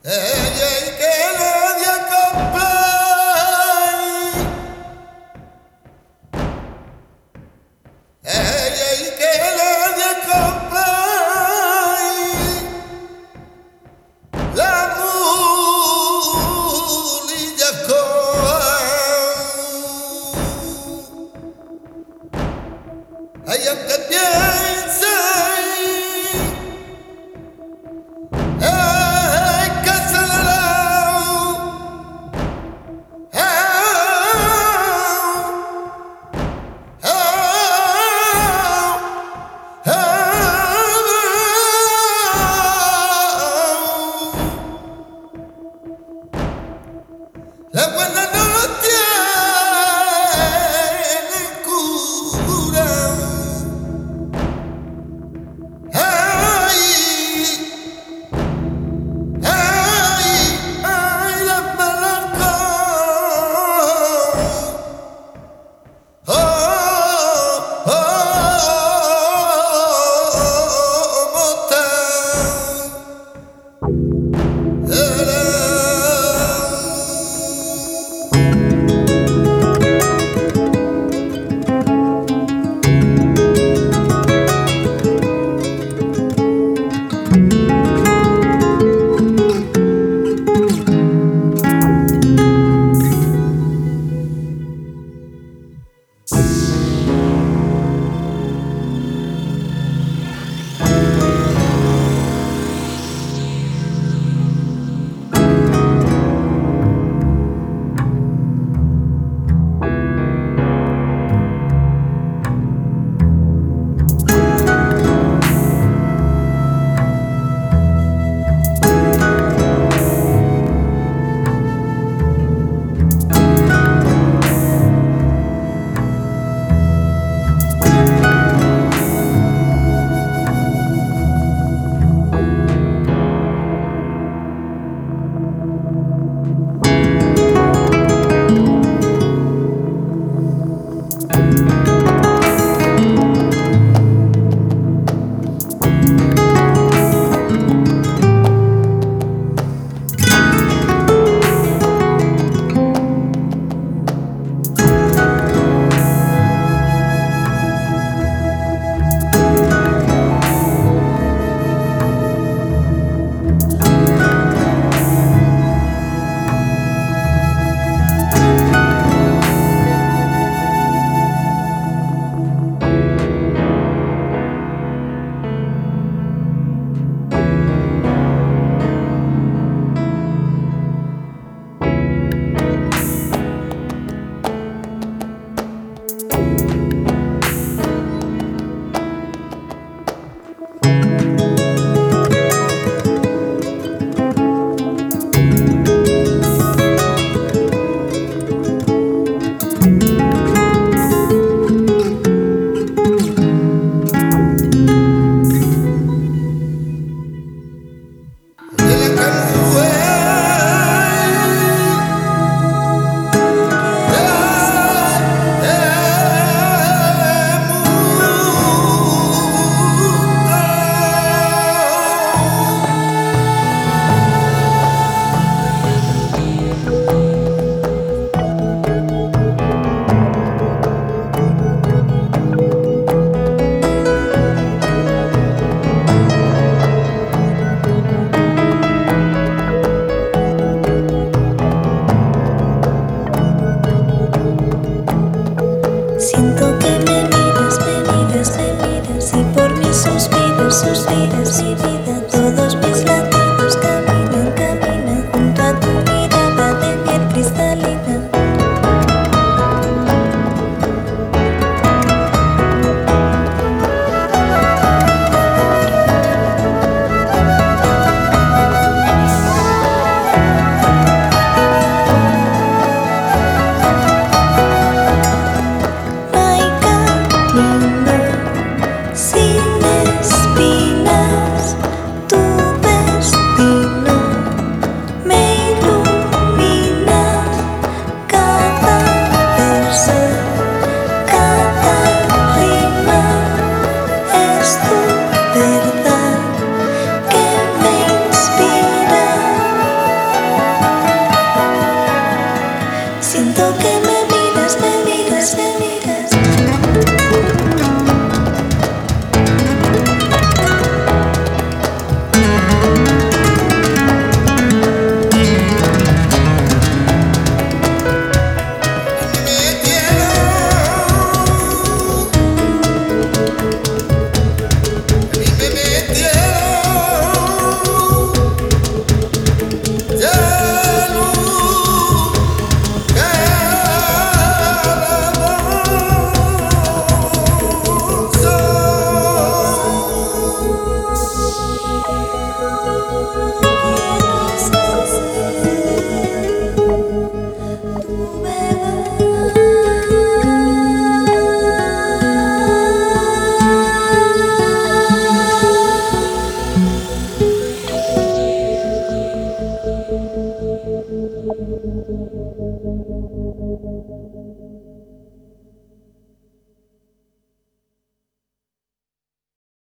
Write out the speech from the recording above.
Ella y que nadie acompañe. Ella y que nadie acompañe. La mulilla coa. Ay, aunque piense. La buena no tiene cura. Ay, ay, ay, la mala oh, oh, Siento que me miras, me miras, me miras y por mis suspiros, suspiras mi vida. Todos mis latidos caminan, caminan junto a tu mirada de piel cristalina. Sin espinas, Siento que me miras, me miras, me miras.